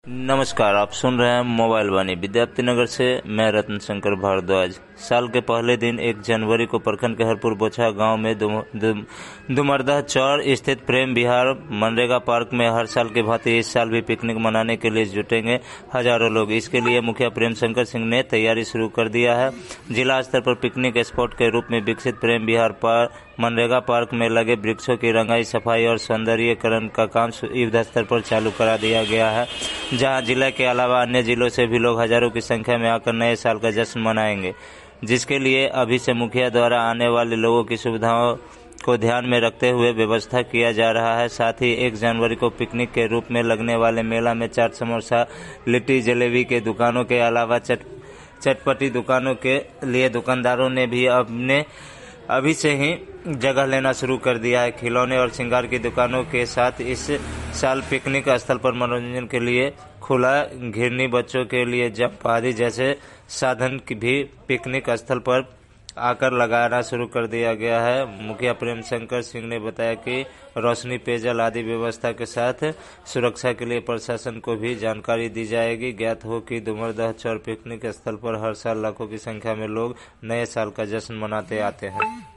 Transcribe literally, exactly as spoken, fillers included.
नमस्कार, आप सुन रहे हैं मोबाइल वाणी विद्यार्थी नगर से। मैं रत्न शंकर भारद्वाज। साल के पहले दिन एक जनवरी को प्रखंड के हरपुर बोछा गांव में दुमरदह चौर स्थित प्रेम विहार मनरेगा पार्क में हर साल की भांति इस साल भी पिकनिक मनाने के लिए जुटेंगे हजारों लोग। इसके लिए मुखिया प्रेम शंकर सिंह ने तैयारी शुरू कर दिया है। जिला स्तर पर पिकनिक स्पॉट के रूप में विकसित प्रेम विहार पार्क मनरेगा पार्क में लगे वृक्षों की रंगाई, सफाई और सौंदर्यीकरण का काम युद्ध स्तर पर चालू करा दिया गया है, जहां जिला के अलावा अन्य जिलों से भी लोग हजारों की संख्या में आकर नए साल का जश्न मनाएंगे, जिसके लिए अभी से मुखिया द्वारा आने वाले लोगों की सुविधाओं को ध्यान में रखते हुए व्यवस्था किया जा रहा है। साथ ही एक जनवरी को पिकनिक के रूप में लगने वाले मेला में चाट, समोसा, लिट्टी, जलेबी के दुकानों के अलावा चट चटपटी दुकानों के लिए दुकानदारों ने भी अपने अभी से ही जगह लेना शुरू कर दिया है। खिलौने और श्रृंगार की दुकानों के साथ इस साल पिकनिक स्थल पर मनोरंजन के लिए खुला घिरनी, बच्चों के लिए जंप आदि जैसे साधन भी पिकनिक स्थल पर आकर लगाना शुरू कर दिया गया है। मुखिया प्रेम शंकर सिंह ने बताया कि रोशनी, पेयजल आदि व्यवस्था के साथ सुरक्षा के लिए प्रशासन को भी जानकारी दी जाएगी। ज्ञात हो कि दुमरदह चौर पिकनिक स्थल पर हर साल लाखों की संख्या में लोग नए साल का जश्न मनाते आते हैं।